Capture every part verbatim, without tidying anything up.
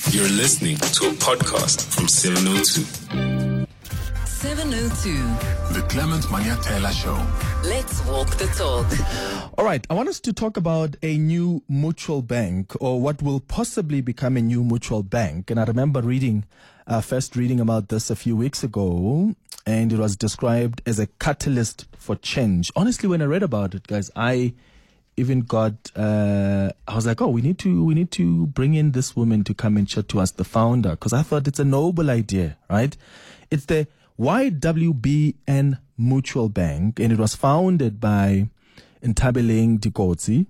You're listening to a podcast from seven oh two. seven oh two. The Clement Manyatela Show. Let's walk the talk. All right, I want us to talk about a new mutual bank, or what will possibly become a new mutual bank. And I remember reading, uh, first reading about this a few weeks ago, and it was described as a catalyst for change. Honestly, when I read about it, guys, I even got, uh, I was like, oh, we need to, we need to bring in this woman to come and chat to us, the founder, because I thought it's a noble idea, right? It's the Y W B N Mutual Bank, and it was founded by Nthabeleng Dikotsi,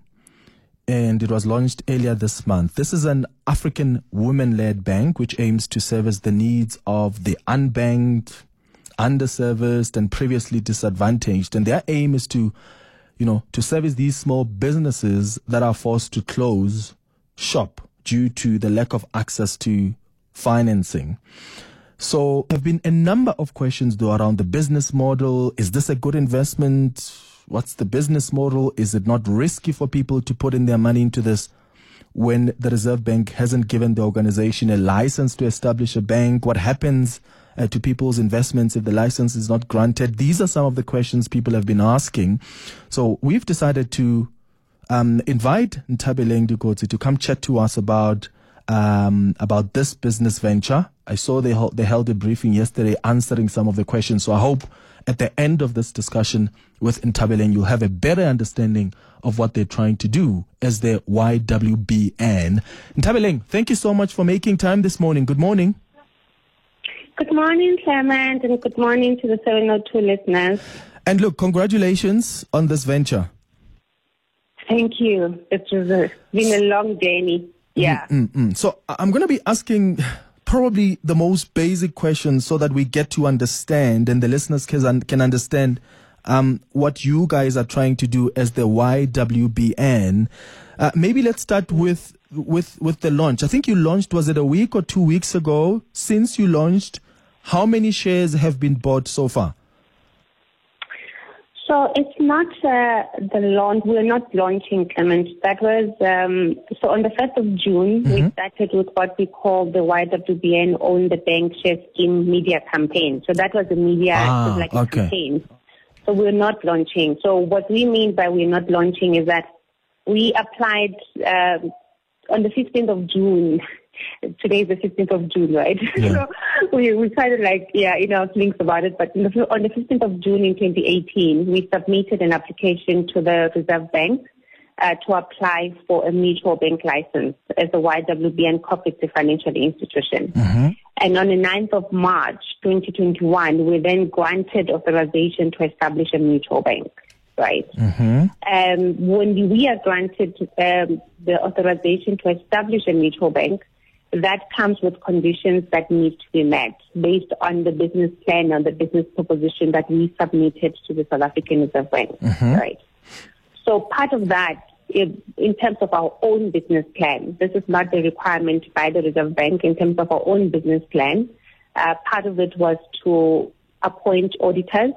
and it was launched earlier this month. This is an African women-led bank which aims to service the needs of the unbanked, underserviced, and previously disadvantaged. And their aim is to, you know, to service these small businesses that are forced to close shop due to the lack of access to financing. So there have been a number of questions, though, around the business model. Is this a good investment? What's the business model? Is it not risky for people to put in their money into this when the Reserve Bank hasn't given the organization a license to establish a bank? What happens uh, to people's investments if the license is not granted? These are some of the questions people have been asking. So we've decided to um, invite Nthabeleng Dikotsi to come chat to us about um, about this business venture. I saw they, they held a briefing yesterday answering some of the questions. So I hope at the end of this discussion with Nthabeleng, you'll have a better understanding of what they're trying to do as the Y W B N. Nthabeleng, thank you so much for making time this morning. Good morning. Good morning, Clement, and good morning to the seven oh two listeners. And look, congratulations on this venture. Thank you. It was a, been a long journey. Yeah. Mm-mm-mm. So I'm going to be asking probably the most basic questions so that we get to understand and the listeners can, can understand um, what you guys are trying to do as the Y W B N. Uh, maybe let's start with, with, with the launch. I think you launched, was it a week or two weeks ago? Since you launched, how many shares have been bought so far? So it's not uh, the launch. We're not launching, Clement. That was, um, so on the first of June, mm-hmm. we started with what we call the Y W B N Own the Bank Share Scheme media campaign. So that was a media, ah, it was like a okay. campaign. So we're not launching. So what we mean by we're not launching is that we applied uh, on the fifteenth of June. Today is the fifteenth of June, right? Yeah. So we, we kind of like, yeah, you know, links about it. But on the fifteenth of June in twenty eighteen, we submitted an application to the Reserve Bank uh, to apply for a mutual bank license as a Y W B N cooperative financial institution. Mm-hmm. And on the ninth of March twenty twenty-one, we then granted authorization to establish a mutual bank. Right. Mm-hmm. Um, when we are granted um, the authorization to establish a mutual bank, that comes with conditions that need to be met based on the business plan and the business proposition that we submitted to the South African Reserve Bank. Mm-hmm. Right. So part of that, is, in terms of our own business plan, this is not the requirement by the Reserve Bank. In terms of our own business plan, uh, part of it was to appoint auditors.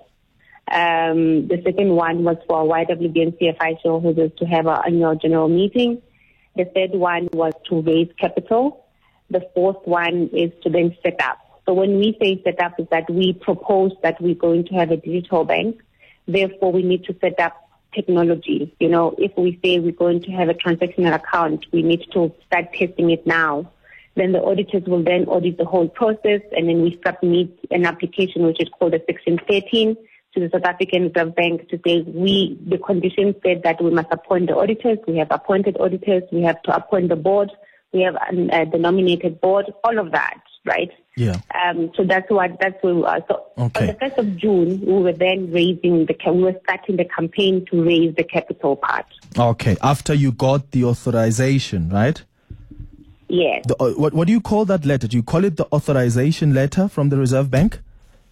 Um, the second one was for Y W B N C F I shareholders to have our annual general meeting. The third one was to raise capital. The fourth one is to then set up. So when we say set up, is that we propose that we're going to have a digital bank. Therefore, we need to set up technology. You know, if we say we're going to have a transactional account, we need to start testing it now. Then the auditors will then audit the whole process, and then we submit an application, which is called a Section thirteen, to the South African Reserve Bank to say we, the conditions said that we must appoint the auditors. We have appointed auditors. We have to appoint the board. We have uh, the nominated board, all of that, right? Yeah. Um, so that's what, that's where we are. So okay. on the first of June, we were then raising the, we were starting the campaign to raise the capital part. Okay. After you got the authorization, right? Yes. The, uh, what, what do you call that letter? Do you call it the authorization letter from the Reserve Bank?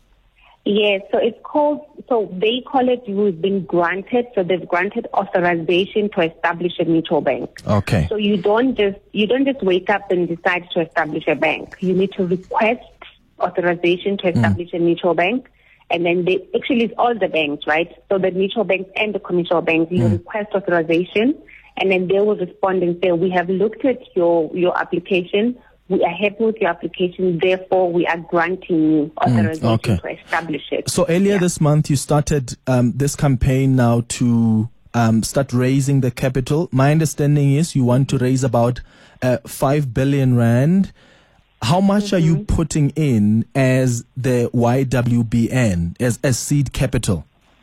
Yes, so it's called, so they call it, we've been granted, so they've granted authorization to establish a mutual bank. Okay. So you don't just, you don't just wake up and decide to establish a bank. You need to request authorization to establish mm. a mutual bank. And then they, actually it's all the banks, right? So the mutual banks and the commercial banks, you mm. request authorization, and then they will respond and say, we have looked at your, your application. we are happy with your application, therefore we are granting you authorization mm, okay. to establish it. So earlier yeah. this month, you started um, this campaign now to um, start raising the capital. My understanding is you want to raise about uh, five billion rand. How much mm-hmm. are you putting in as the Y W B N, as, as seed capital?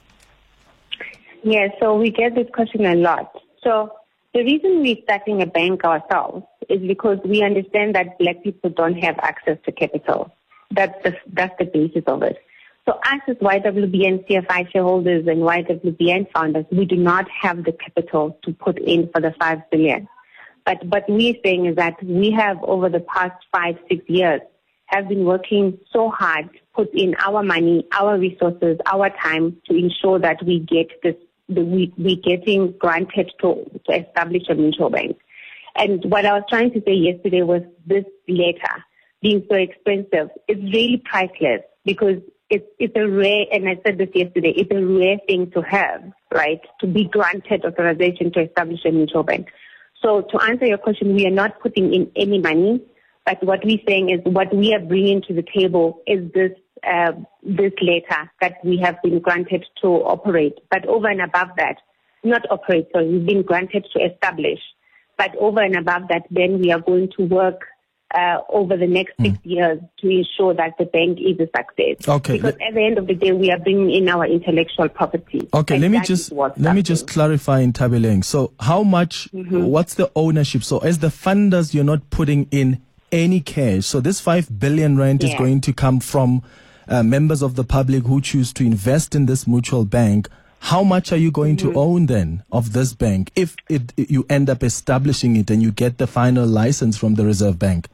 Yeah, so we get this question a lot. So the reason we're starting a bank ourselves is because we understand that black people don't have access to capital. That's the, that's the basis of it. So us as Y W B N C F I shareholders and Y W B N founders, we do not have the capital to put in for the five billion. But what we're saying is that we have over the past five, six years have been working so hard to put in our money, our resources, our time to ensure that we get this, the, we, we getting granted to, to establish a mutual bank. And what I was trying to say yesterday was this letter being so expensive is really priceless because it's, it's a rare, and I said this yesterday, it's a rare thing to have, right, to be granted authorization to establish a mutual bank. So to answer your question, we are not putting in any money, but what we're saying is what we are bringing to the table is this uh, this letter that we have been granted to operate. But over and above that, not operate, so we've been granted to establish. But over and above that, then we are going to work uh, over the next six mm. years to ensure that the bank is a success. Okay. Because at the end of the day, we are bringing in our intellectual property. Okay, let me just let me just clarify in Thabeleng. So how much, mm-hmm. what's the ownership? So as the funders, you're not putting in any cash. So this five billion rand yeah. is going to come from uh, members of the public who choose to invest in this mutual bank. How much are you going mm-hmm. to own then of this bank if it, it, you end up establishing it and you get the final license from the Reserve Bank?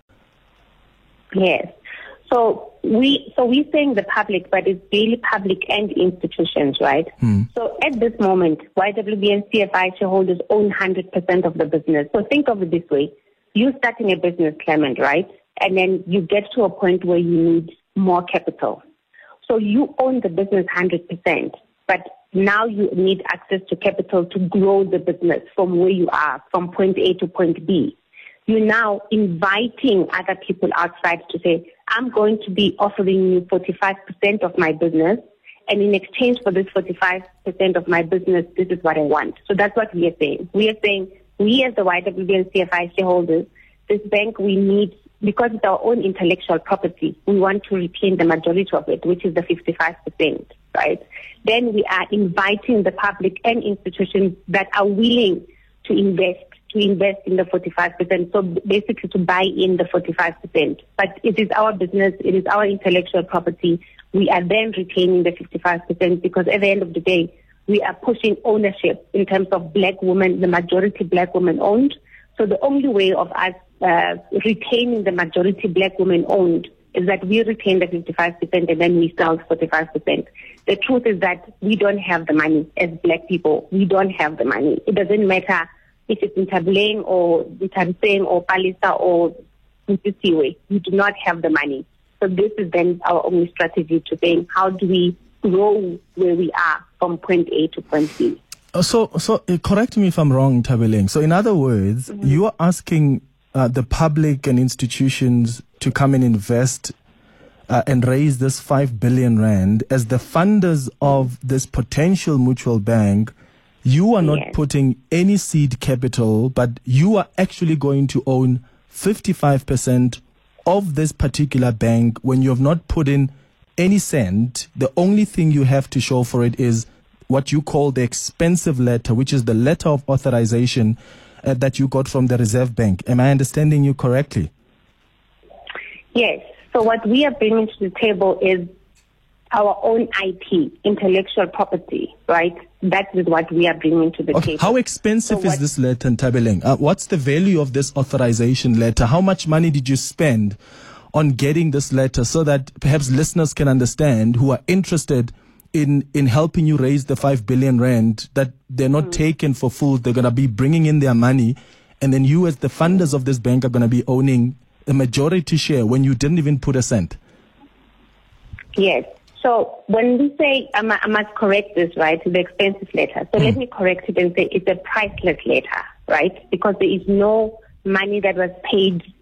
Yes. So we so we're saying the public, but it's really public and institutions, right? Hmm. So at this moment, Y W B N C F I shareholders own one hundred percent of the business. So think of it this way. You're starting a business, Clement, right? And then you get to a point where you need more capital. So you own the business one hundred percent, but now you need access to capital to grow the business from where you are, from point A to point B. You're now inviting other people outside to say, I'm going to be offering you forty-five percent of my business, and in exchange for this forty-five percent of my business, this is what I want. So that's what we are saying. We are saying, we as the Y W B N C F I shareholders, this bank we need, because it's our own intellectual property, we want to retain the majority of it, which is the fifty-five percent, right? Then we are inviting the public and institutions that are willing to invest to invest in the forty-five percent, so basically to buy in the forty-five percent. But it is our business, it is our intellectual property. We are then retaining the fifty-five percent because at the end of the day, we are pushing ownership in terms of black women, the majority black women owned. So the only way of us uh, retaining the majority black women owned is that we retain the fifty-five percent and then we sell forty-five percent. The truth is that we don't have the money as black people. We don't have the money. It doesn't matter if it's in Thabeleng or Nthabiseng or Palisa or Mtisiwe. We do not have the money. So this is then our only strategy to saying, how do we grow where we are from point A to point B? So, so uh, correct me if I'm wrong, Thabeleng. So in other words, mm-hmm. you are asking uh, the public and institutions to come and invest uh, and raise this five billion rand as the funders of this potential mutual bank. You are not yes. putting any seed capital, but you are actually going to own fifty-five percent of this particular bank when you have not put in any cent. The only thing you have to show for it is what you call the expensive letter, which is the letter of authorization uh, that you got from the Reserve Bank. Am I understanding you correctly? Yes. So what we are bringing to the table is our own I P, intellectual property, right? That is what we are bringing to the okay. table. How expensive so is this letter in Thabeleng? Uh, what's the value of this authorization letter? How much money did you spend on getting this letter so that perhaps listeners can understand who are interested in, in helping you raise the five billion rand, that they're not mm. taken for fools. They're going to be bringing in their money. And then you as the funders of this bank are going to be owning a majority share when you didn't even put a cent. Yes. So when we say, I must correct this, right, the expensive letter. So mm. let me correct it and say it's a priceless letter, right? Because there is no money that was paid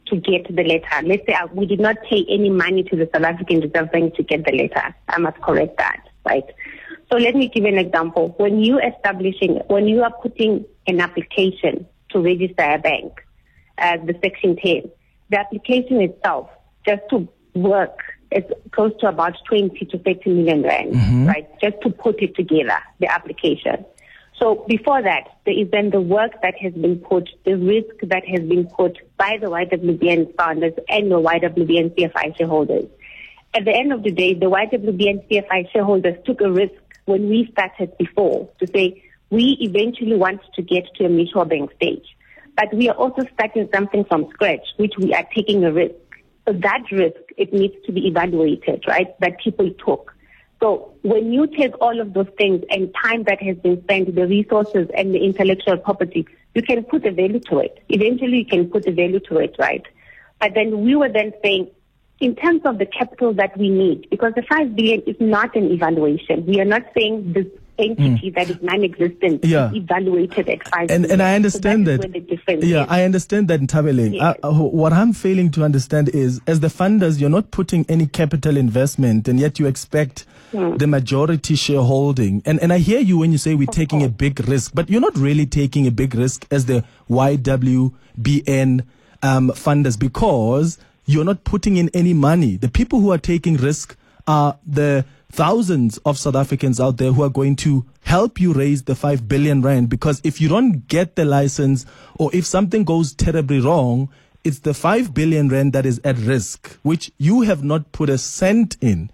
to get the letter. Let's say uh, we did not pay any money to the South African Reserve Bank to get the letter. I must correct that, right? So let me give you an example. When you establishing, when you are putting an application to register a bank, uh, the Section ten, the application itself, just to work, it's close to about twenty to thirty million rand, mm-hmm. right? Just to put it together, the application. So before that, there is then the work that has been put, the risk that has been put by the Y W B N founders and the Y W B N C F I shareholders. At the end of the day, the Y W B N C F I shareholders took a risk when we started before to say we eventually want to get to a mutual bank stage. But we are also starting something from scratch, which we are taking a risk. So that risk, it needs to be evaluated, right, that people took. So when you take all of those things and time that has been spent, the resources and the intellectual property, you can put a value to it. Eventually you can put a value to it, right? But then we were then saying, in terms of the capital that we need, because the five billion is not an evaluation. We are not saying this entity mm. that is non-existent yeah. is evaluated at five and, billion. And I understand so that. that. Where the difference yeah, is. I understand that, Nthabeleng. Yes. Uh, what I'm failing to understand is, as the funders, you're not putting any capital investment, and yet you expect mm. the majority shareholding. And and I hear you when you say we're of taking course. a big risk, but you're not really taking a big risk as the Y W B N um, funders, because you're not putting in any money. The people who are taking risk are the thousands of South Africans out there who are going to help you raise the five billion rand, because if you don't get the license or if something goes terribly wrong, it's the five billion rand that is at risk, which you have not put a cent in.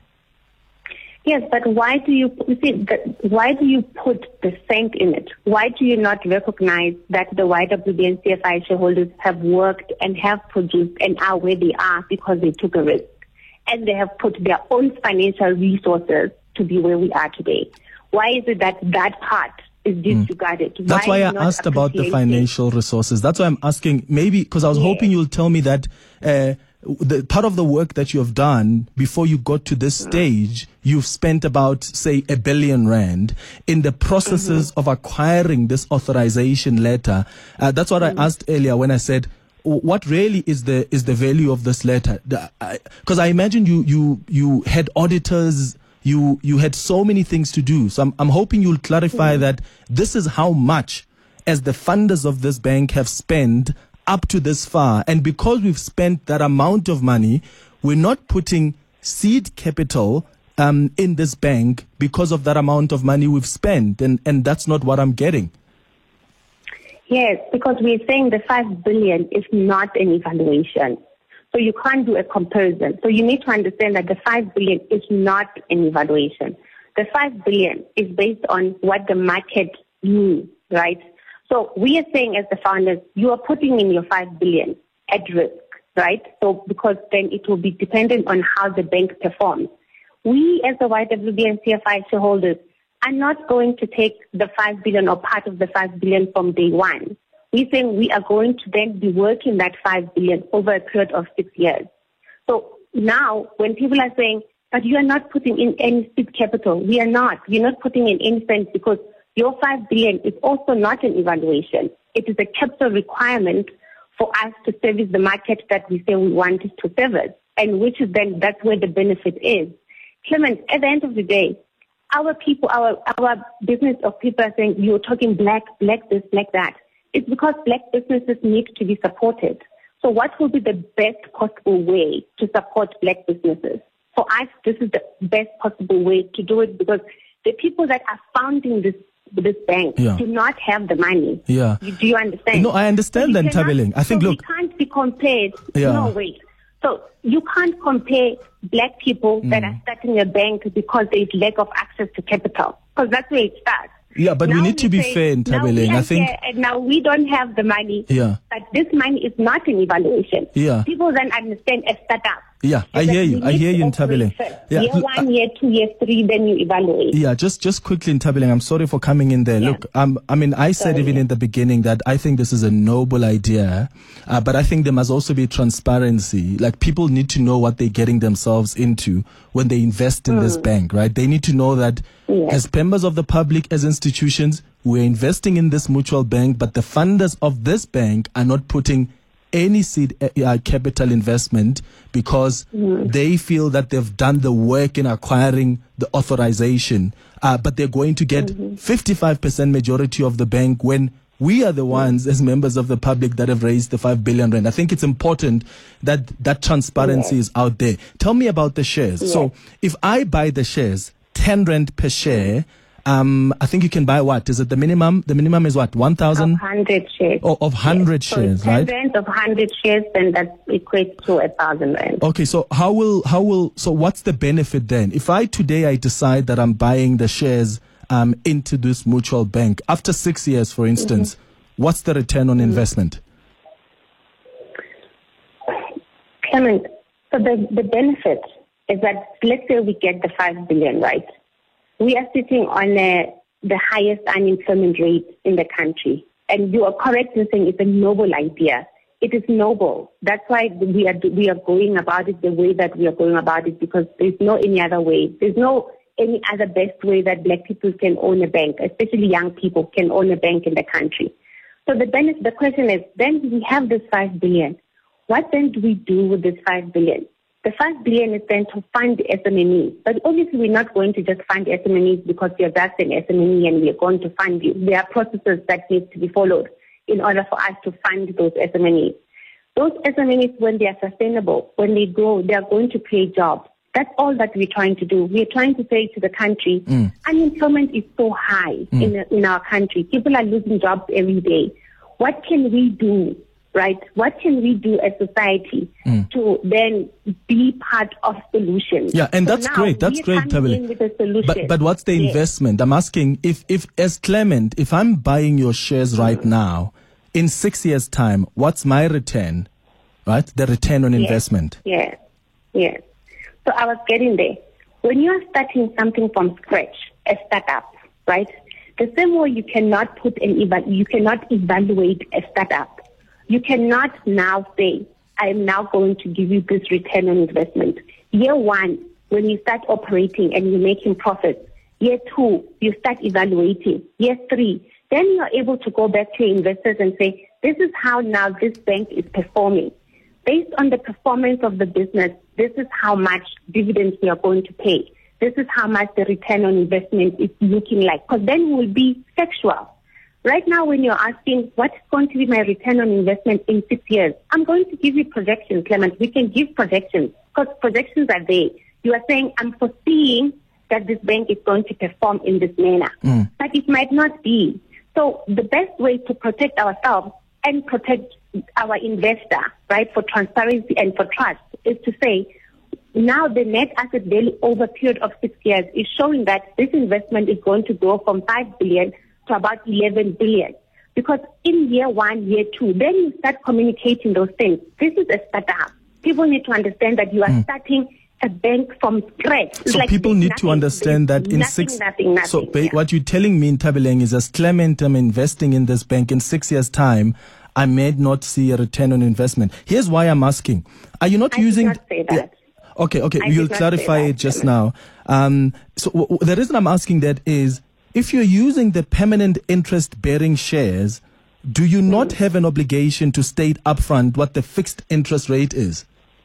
Yes, but why do you, you see, the, why do you put the cent in it? Why do you not recognize that the Y W B N C F I shareholders have worked and have produced and are where they are because they took a risk? And they have put their own financial resources to be where we are today. Why is it that that part is disregarded? Mm. That's why, why I asked about the financial resources. That's why I'm asking, maybe, because I was yeah. hoping you'll tell me that uh, the part of the work that you have done before you got to this mm. stage, you've spent about, say, a billion rand in the processes mm-hmm. of acquiring this authorization letter. Uh, that's what mm. I asked earlier when I said, what really is the is the value of this letter? Because I, I imagine you you you had auditors, you you had so many things to do. So I'm I'm hoping you'll clarify mm-hmm. that this is how much, as the funders of this bank have spent up to this far, and because we've spent that amount of money, we're not putting seed capital um, in this bank because of that amount of money we've spent, and and that's not what I'm getting. Yes, because we're saying the five billion is not an evaluation. So you can't do a comparison. So you need to understand that the five billion is not an evaluation. The five billion is based on what the market needs, right? So we are saying as the founders, you are putting in your five billion at risk, right? So because then it will be dependent on how the bank performs. We as the Y W B N C F I shareholders are not going to take the five billion or part of the five billion from day one. We're saying we are going to then be working that five billion over a period of six years. So now when people are saying, but you are not putting in any seed capital, we are not. You're not putting in any cents because your five billion is also not an evaluation. It is a capital requirement for us to service the market that we say we want to service, and which is then, that's where the benefit is. Clement, at the end of the day, our people, our our business of people are saying, you're talking black, black this, black that. It's because black businesses need to be supported. So what will be the best possible way to support black businesses? For us, this is the best possible way to do it, because the people that are founding this this bank yeah. do not have the money. Yeah. Do you understand? No, I understand so that, Nthabeleng. I think, so look. we can't be compared. Yeah. No, wait. So you can't compare black people mm. that are starting a bank because there is lack of access to capital, because that's where it starts. Yeah, but now we need to be say, fair, Nthabeleng. I think. Here, and now we don't have the money. Yeah. But this money is not an evaluation. Yeah. People then understand a startup. Yeah, I hear you. I hear you, Nthabeleng. Yeah. Year one, year two, year three, then you evaluate. Yeah, just just quickly, Nthabeleng, I'm sorry for coming in there. Yeah. Look, um, I mean, I said sorry, even yeah. in the beginning that I think this is a noble idea, uh, but I think there must also be transparency. Like, people need to know what they're getting themselves into when they invest in mm. this bank, right? They need to know that yeah. as members of the public, as institutions, we're investing in this mutual bank, but the funders of this bank are not putting any seed uh, capital investment because mm-hmm. they feel that they've done the work in acquiring the authorization, uh, but they're going to get mm-hmm. fifty-five percent majority of the bank when we are the ones as members of the public that have raised the five billion rand. I think it's important that that transparency yes. is out there. Tell me about the shares. Yes. So if I buy the shares, ten rand per share, um, I think you can buy what? Is it the minimum? The minimum is what? one thousand? Of one hundred shares. Oh, of one hundred yes. shares, so right? ten rand of one hundred shares, then that equates to one thousand rand. Okay, so how will, how will, so what's the benefit then? If I today I decide that I'm buying the shares um, into this mutual bank, after six years, for instance, mm-hmm. what's the return on mm-hmm. investment? Clement, so the, the benefit is that, let's say we get the five billion, right? We are sitting on a, the highest unemployment rate in the country. And you are correct in saying it's a noble idea. It is noble. That's why we are, we are going about it the way that we are going about it, because there's no any other way. There's no any other best way that black people can own a bank, especially young people can own a bank in the country. So the benefit, the question is, then we have this five billion. What then do we do with this five billion? The five billion is then to fund S M M Es. But obviously we're not going to just fund S M M Es because you're just an S M M E and we're going to fund you. There are processes that need to be followed in order for us to fund those S M M Es. Those S M M Es, when they are sustainable, when they grow, they are going to create jobs. That's all that we're trying to do. We're trying to say to the country, mm. unemployment is so high mm. in, in our country. People are losing jobs every day. What can we do, right? What can we do as society mm. to then be part of solutions? Yeah, and so that's great. That's great, Thabile. But, but what's the yes. investment? I'm asking, if, if as Clement, if I'm buying your shares right mm. now, in six years' time, what's my return, right? The return on yes. investment. Yes, yes. So I was getting there. When you are starting something from scratch, a startup, right? The same way you cannot put an eva- you cannot evaluate a startup. You cannot now say, I am now going to give you this return on investment. Year one, when you start operating and you're making profits. Year two, you start evaluating. Year three, then you're able to go back to your investors and say, this is how now this bank is performing. Based on the performance of the business, this is how much dividends we are going to pay. This is how much the return on investment is looking like. Because then we'll be factual. Right now, when you're asking what's going to be my return on investment in six years, I'm going to give you projections, Clement. We can give projections because projections are there. You are saying, I'm foreseeing that this bank is going to perform in this manner. Mm. But it might not be. So the best way to protect ourselves and protect our investor, right, for transparency and for trust, is to say, now the net asset value over a period of six years is showing that this investment is going to grow from five billion to about eleven billion. Because in year one, year two, then you start communicating those things. This is a startup. People need to understand that you are mm. starting a bank from scratch. So like people need nothing, to understand that in nothing, six... Nothing, nothing, so yeah. what you're telling me in Thabile is, as Clement, I'm investing in this bank in six years' time, I may not see a return on investment. Here's why I'm asking. Are you not I using... I did not say that. Yeah. Okay, okay. I You'll clarify it just now. Um, so w- w- the reason I'm asking that is, if you're using the permanent interest-bearing shares, do you not mm. have an obligation to state upfront what the fixed interest rate is?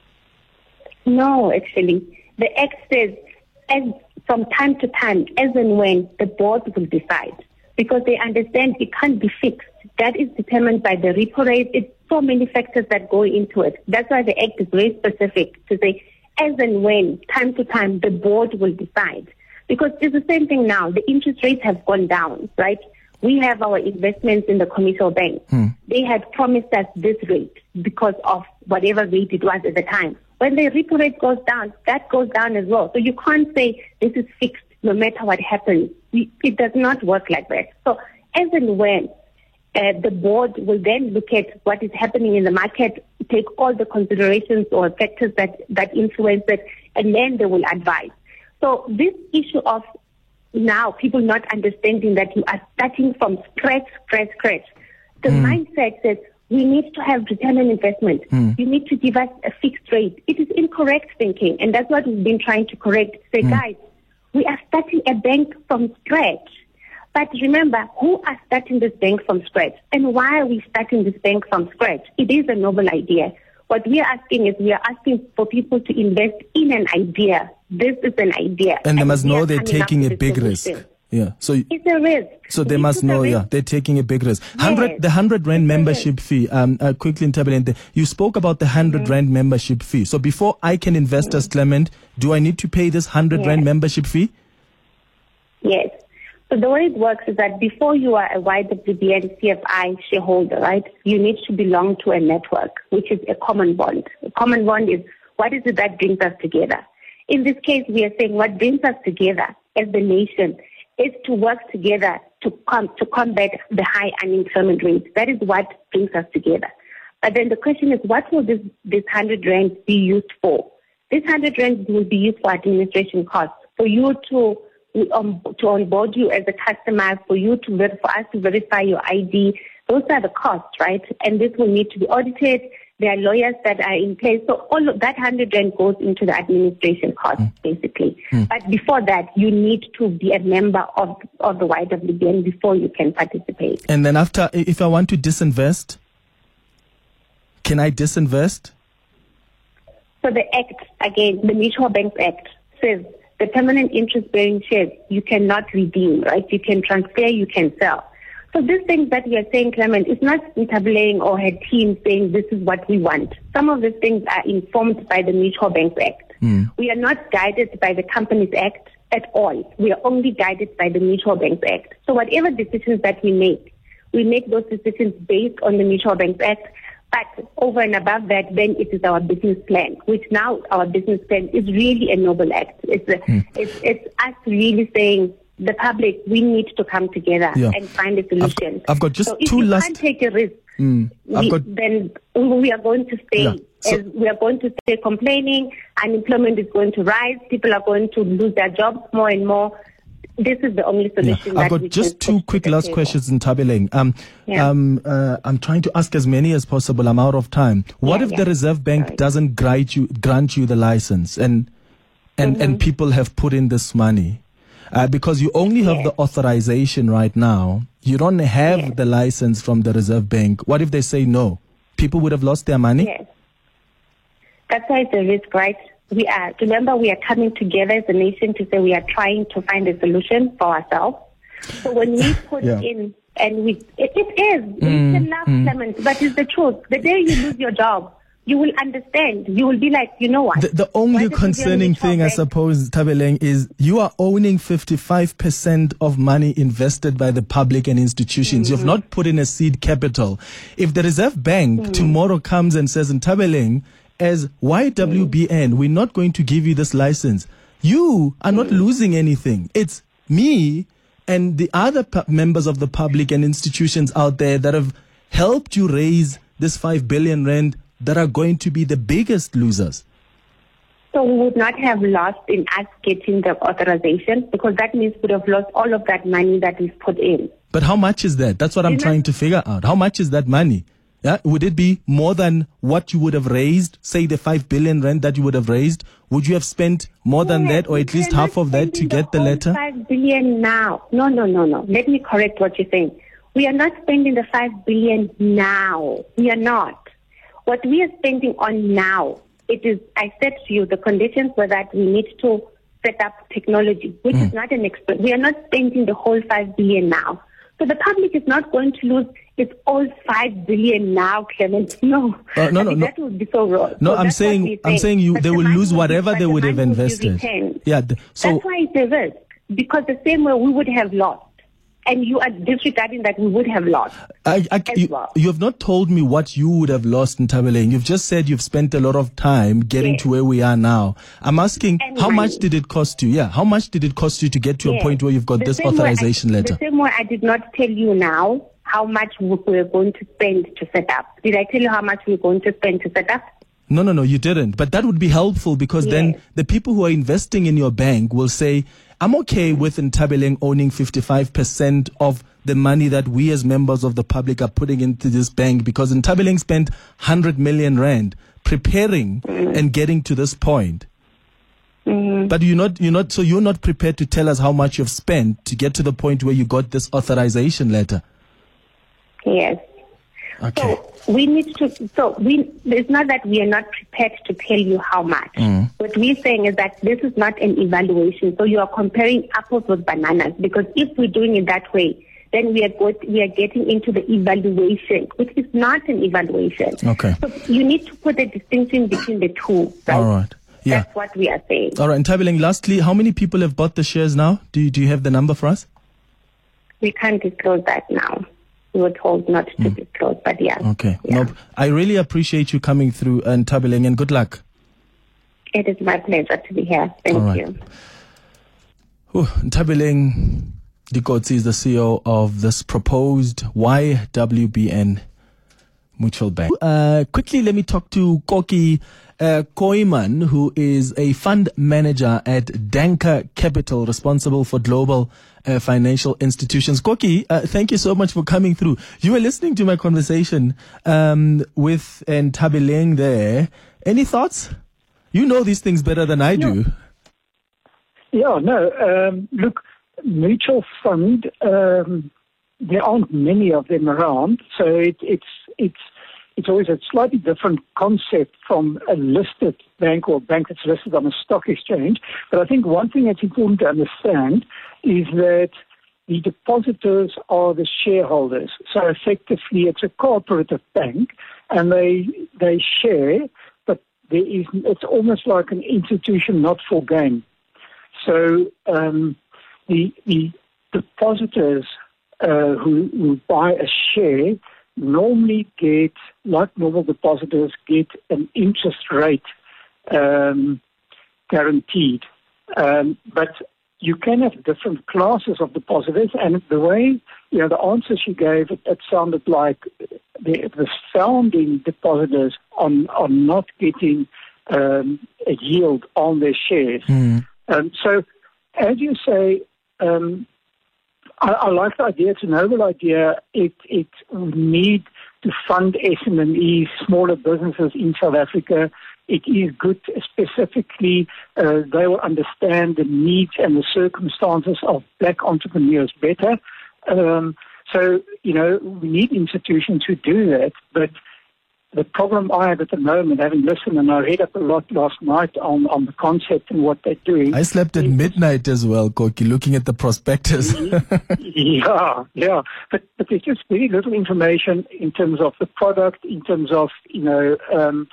No, actually. The Act says, as from time to time, as and when the board will decide, because they understand it can't be fixed. That is determined by the repo rate. It's so many factors that go into it. That's why the Act is very specific to say, as and when, time to time, the board will decide. Because it's the same thing now. The interest rates have gone down, right? We have our investments in the commercial bank. Hmm. They had promised us this rate because of whatever rate it was at the time. When the repo rate goes down, that goes down as well. So you can't say this is fixed no matter what happens. It does not work like that. So as and when uh, the board will then look at what is happening in the market, take all the considerations or factors that, that influence it, and then they will advise. So this issue of now people not understanding that you are starting from scratch, scratch, scratch. The mm. mindset says we need to have return on investment. Mm. You need to give us a fixed rate. It is incorrect thinking, and that's what we've been trying to correct. Say, mm. guys, we are starting a bank from scratch. But remember, who are starting this bank from scratch? And why are we starting this bank from scratch? It is a noble idea. What we are asking is we are asking for people to invest in an idea. This is an idea. And they must we know are they're coming up taking a with big solution. risk. Yeah. So It's a risk. So they We must took a know, risk. yeah, they're taking a big risk. Hundred, Yes. the hundred rand It's a membership fee. Um, uh, quickly, Ntabeleng, you spoke about the hundred Mm-hmm. rand membership fee. So before I can invest as Clement, do I need to pay this hundred Yes. rand membership fee? Yes. So the way it works is that before you are a Y W B N C F I shareholder, right, you need to belong to a network, which is a common bond. A common bond is what is it that brings us together? In this case, we are saying what brings us together as the nation is to work together to com- to combat the high unemployment rate. That is what brings us together. But then the question is, what will this this hundred rand be used for? This hundred rand will be used for administration costs, for you to um, to onboard you as a customer, for you to ver- for us to verify your I D. Those are the costs, right? And this will need to be audited. There are lawyers that are in place. So all of that hundred rand goes into the administration costs, mm. basically. Mm. But before that, you need to be a member of, of the Y W B N before you can participate. And then after, if I want to disinvest, can I disinvest? So the Act, again, the Mutual Banks Act says the permanent interest-bearing shares you cannot redeem, right? You can transfer, you can sell. So these things that we are saying, Clement, it's not Ntabeleng or her team saying this is what we want. Some of these things are informed by the Mutual Banks Act. Mm. We are not guided by the Companies Act at all. We are only guided by the Mutual Banks Act. So whatever decisions that we make, we make those decisions based on the Mutual Banks Act. But over and above that, then it is our business plan, which now our business plan is really a noble act. It's, a, mm. it's, it's us really saying, the public, we need to come together yeah. and find a solution. I've, I've got just so if two you last. can't take a risk, mm, we, got... then we are going to stay. Yeah. So, we are going to stay complaining. Unemployment is going to rise. People are going to lose their jobs more and more. This is the only solution. Yeah. I've that got we just can two quick last table. questions in Ntabeleng. Um, yeah. um, uh, I'm trying to ask as many as possible. I'm out of time. What yeah, if yeah. the Reserve Bank Sorry. doesn't grant you grant you the license, and and mm-hmm. and people have put in this money? Uh, because you only have yes. the authorization right now. You don't have yes. the license from the Reserve Bank. What if they say no? People would have lost their money? Yes. That's why it's a risk, right? We are, remember, we are coming together as a nation to say we are trying to find a solution for ourselves. So when we put yeah. in, and we, it, it is, Mm, we can laugh, mm. Clement, but it's the truth. The day you lose your job, you will understand. You will be like, you know what? The, the only concerning thing, I suppose, Ntabeleng, is you are owning fifty-five percent of money invested by the public and institutions. Mm-hmm. You've not put in a seed capital. If the Reserve Bank mm-hmm. tomorrow comes and says, Ntabeleng, as Y W B N, mm-hmm. we're not going to give you this license, you are not mm-hmm. losing anything. It's me and the other pu- members of the public and institutions out there that have helped you raise this five billion rand that are going to be the biggest losers. So we would not have lost in us getting the authorization, because that means we would have lost all of that money that we've put in. But how much is that? That's what I'm you trying know, to figure out. How much is that money? Yeah, would it be more than what you would have raised? Say the five billion rand that you would have raised. Would you have spent more than yes, that, or at least half of that to get the, the letter? Five billion now. No, no, no, no. Let me correct what you're saying. We are not spending the five billion now. We are not. What we are spending on now, it is, I said to you, the conditions were that we need to set up technology, which mm. is not an expense. We are not spending the whole five billion now. So the public is not going to lose its all five billion now, Clement. No, uh, no, no, no. That would be so wrong. No, so I'm saying, I'm saying you, but they the will lose will whatever be, they the would have will invested. Yeah. The, so that's why it's a risk, because the same way we would have lost. And you are disregarding that we would have lost. I, I, you, well. you have not told me what you would have lost in Ntabeleng. You've just said you've spent a lot of time getting yes. to where we are now. I'm asking, and how money. much did it cost you? Yeah, how much did it cost you to get to yes. a point where you've got the this same authorization I, letter? The same way I did not tell you now how much we were going to spend to set up. Did I tell you how much we were going to spend to set up? No, no, no, you didn't. But that would be helpful, because yes. then the people who are investing in your bank will say, I'm okay with Ntabeleng owning fifty-five percent of the money that we as members of the public are putting into this bank, because Ntabeleng spent one hundred million rand preparing mm. and getting to this point. Mm. But you're not, you're not, so you're not prepared to tell us how much you've spent to get to the point where you got this authorization letter? Yes. Okay. So we need to, so we, it's not that we are not prepared to tell you how much. Mm. What we're saying is that this is not an evaluation. So you are comparing apples with bananas, because if we're doing it that way, then we are got, we are getting into the evaluation, which is not an evaluation. Okay. So you need to put a distinction between the two. Right? All right. Yeah. That's what we are saying. All right. And Thabeleng, lastly, how many people have bought the shares now? Do you, do you have the number for us? We can't disclose that now. We were told not to mm. disclose, but yeah. Okay. Yeah. Nope. I really appreciate you coming through, and Thabeleng, and good luck. It is my pleasure to be here. Thank right. you. Ooh, Thabeleng Dikotsi is the C E O of this proposed Y W B N Mutual Bank. Uh, quickly, let me talk to Koki uh, Koiman, who is a fund manager at Danker Capital, responsible for global uh, financial institutions. Koki, uh, thank you so much for coming through. You were listening to my conversation um, with and Thabeleng there. Any thoughts? You know these things better than I do. Yeah, no. Um, look, mutual fund, um, there aren't many of them around, so it, it's it's it's always a slightly different concept from a listed bank or a bank that's listed on a stock exchange. But I think one thing that's important to understand is that the depositors are the shareholders. So effectively, it's a cooperative bank, and they they share, but there is it's almost like an institution not for gain. So um, the, the depositors uh, who, who buy a share normally get, like normal depositors, get an interest rate um, guaranteed. Um, but you can have different classes of depositors, and the way, you know, the answer she gave, it, it sounded like the, the founding depositors are, are not getting um, a yield on their shares. Mm. Um, so, as you say, um, I, I like the idea. It's a noble idea. It it would need to fund S M Es, smaller businesses in South Africa. It is good, specifically, uh, they will understand the needs and the circumstances of black entrepreneurs better. Um, so, you know, we need institutions who do that, but the problem I have at the moment, having listened, and I read up a lot last night on, on the concept and what they're doing. I slept at is, midnight as well, Koki, looking at the prospectus. yeah, yeah. But, but there's just very little information in terms of the product, in terms of, you know, um,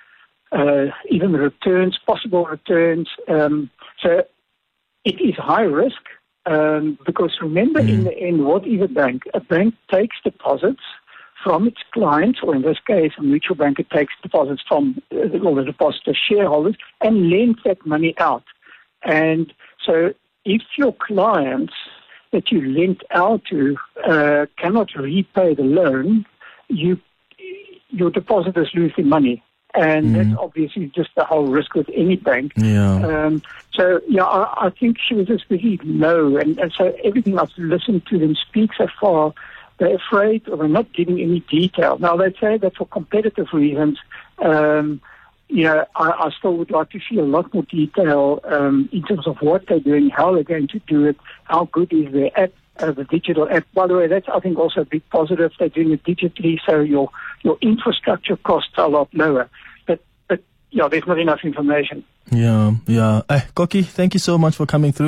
uh, even the returns, possible returns. Um, so it is high risk um, because remember, mm. in the end, what is a bank? A bank takes deposits from its clients, or in this case, a mutual bank, it takes deposits from uh, all the depositor shareholders and lends that money out. And so if your clients that you lent out to uh, cannot repay the loan, you your depositors lose their money. And mm. that's obviously just the whole risk with any bank. Yeah. Um, so, yeah, I, I think she was just really low. And, and so everything I've listened to them speak so far, they're afraid, or they're not giving any detail. Now, they say that for competitive reasons, um, you know, I, I still would like to see a lot more detail um, in terms of what they're doing, how they're going to do it, how good is their app, uh, the digital app. By the way, that's, I think, also a big positive. They're doing it digitally, so your your infrastructure costs are a lot lower. But, but yeah, there's not enough information. Yeah, yeah. Uh, Koki, thank you so much for coming through.